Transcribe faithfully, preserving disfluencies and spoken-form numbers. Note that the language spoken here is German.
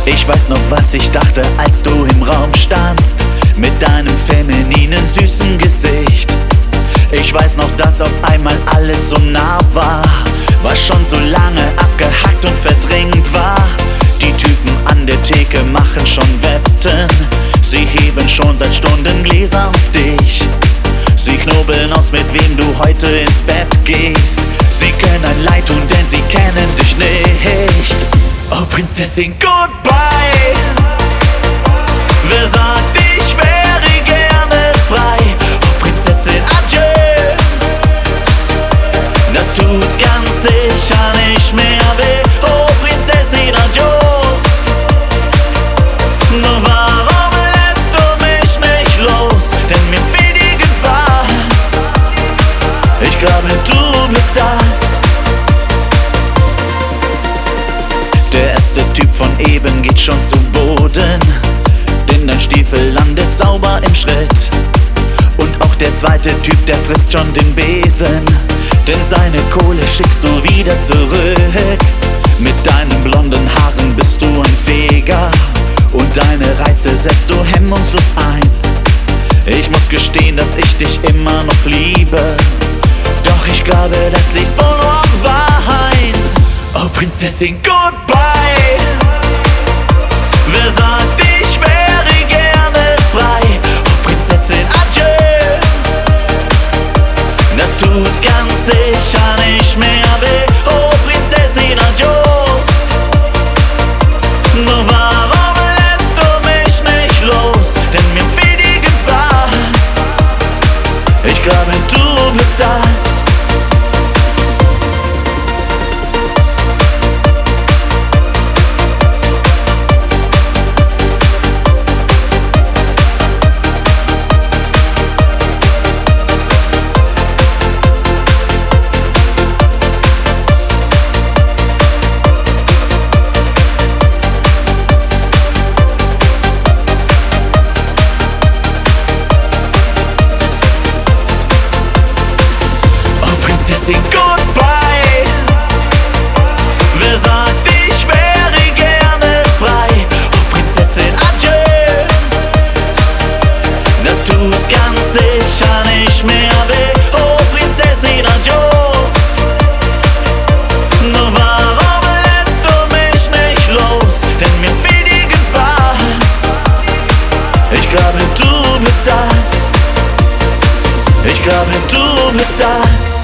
Ich weiß noch, was ich dachte, als du im Raum standst, mit deinem femininen, süßen Gesicht. Ich weiß noch, dass auf einmal alles so nah war, was schon so lange abgehackt und verdrängt war. Die Typen an der Theke machen schon Wetten, sie heben schon seit Stunden Gläser auf dich. Sie knobeln aus, mit wem du heute ins Bett gehst. Sie können ein Leid tun, denn sie kennen dich nicht. Oh Prinzessin, goodbye. Wer sagt, ich wäre gerne frei? Oh Prinzessin, adieu. Das tut ganz sicher nicht mehr weh. Oh Prinzessin, adios. Nur warum lässt du mich nicht los? Denn mir fehlt irgendwas. Ich glaube, du bist das. Der erste Typ von eben geht schon zu Boden, denn dein Stiefel landet sauber im Schritt. Und auch der zweite Typ, der frisst schon den Besen, denn seine Kohle schickst du wieder zurück. Mit deinen blonden Haaren bist du ein Feger und deine Reize setzt du hemmungslos ein. Ich muss gestehen, dass ich dich immer noch liebe, doch ich glaube, das liegt wohl nur am Wein. Oh Prinzessin, goodbye. Wer sagt, ich wäre gerne frei? Oh Prinzessin, adieu. Das tut ganz sicher nicht mehr weh. Oh Prinzessin, adios. Nur warum lässt du mich nicht los? Denn mir fehlt irgendwas. Ich glaube, du bist das. Goodbye. Wer sagt, ich wäre gerne frei? Oh Prinzessin, adieu. Das tut ganz sicher nicht mehr weh. Oh Prinzessin, adios. Nur warum lässt du mich nicht los? Denn mir fehlt irgendwas. Ich glaube, du bist das. Ich glaube, du bist das.